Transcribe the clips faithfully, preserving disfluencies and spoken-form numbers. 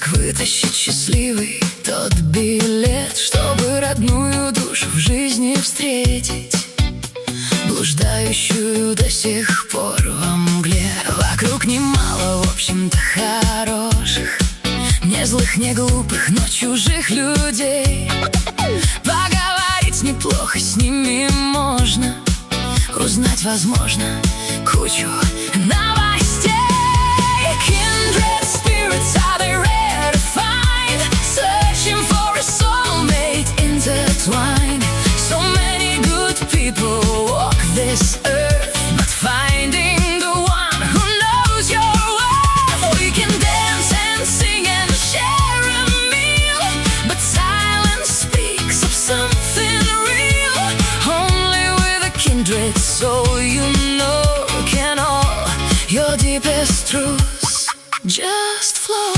вытащить счастливый тот билет, чтобы родную душу в жизни встретить, блуждающую до сих пор во мгле. Вокруг немало, в общем-то, хороших, не злых, не глупых, но чужих людей. Поговорить неплохо с ними можно, узнать, возможно, кучу новостей. Kindred spirits, are they rare to find? Searching for a soulmate intertwined. So many good people walk this earth, but finding the one who knows your worth. We can dance and sing and share a meal, but silence speaks of something real. Only with a kindred soul, you know, can all your deepest truths just flow.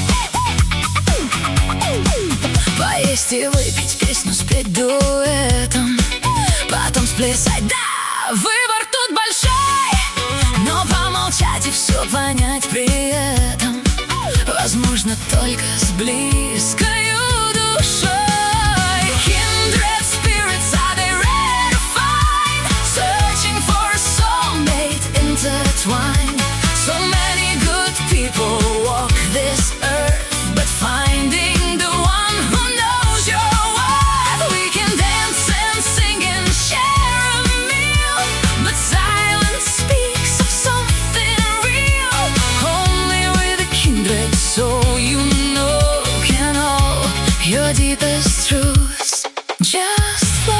Поесть и выпить, песню спеть дуэтом, потом сплясать, да, выбор тут большой. Но помолчать и все понять при этом возможно только с близкою душой. Kindred spirits, are they rare to find? Searching for a soulmate intertwined. So many good people walk this earth, but finding the one who knows your worth. We can dance and sing and share a meal, but silence speaks of something real. Only with a kindred soul, you know, can all your deepest truths just flow.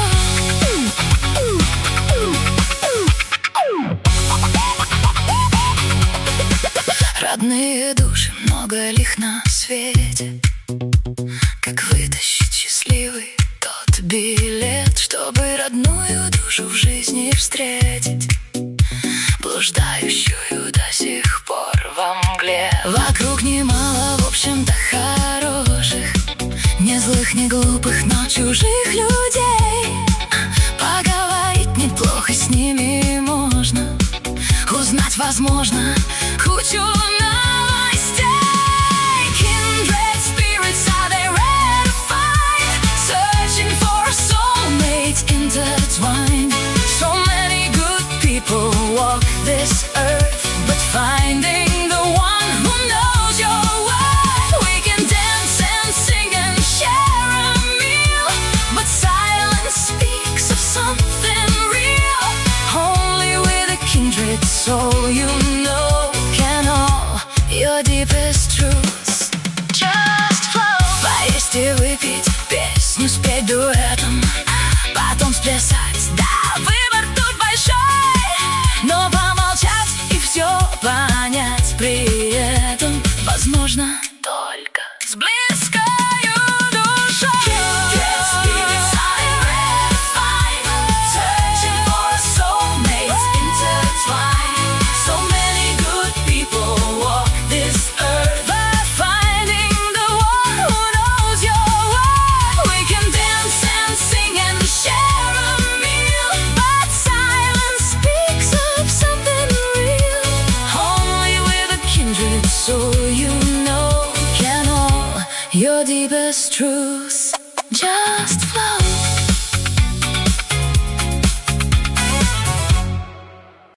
Родные души, много их на свете. Как вытащить счастливый тот билет, чтобы родную душу в жизни встретить, блуждающую до сих пор во мгле. Вокруг немало, в общем-то, хороших, не злых, не глупых, но чужих людей. Поговорить неплохо с ними можно, узнать, возможно, кучу новостей. Kindred spirits, are they rare to find? Searching for a soulmate intertwined. So many good people walk this earth, but finding the one who knows your worth. We can dance and sing and share a meal, but silence speaks of something real. Only with a kindred soul, you know, can all your deepest truths just flow. Поесть и выпить, песню спеть дуэтом, потом сплясать, да, выбор тут большой. Но помолчать и все понять при этом возможно только с близкою душой. Kindred spirits, are they rare to find? Searching for a soulmate intertwined. So many good people walk this earth, but finding the one who knows your worth. We can dance and sing and share a meal, but silence speaks of something real. Only with a kindred soul, you know, can all your deepest truths just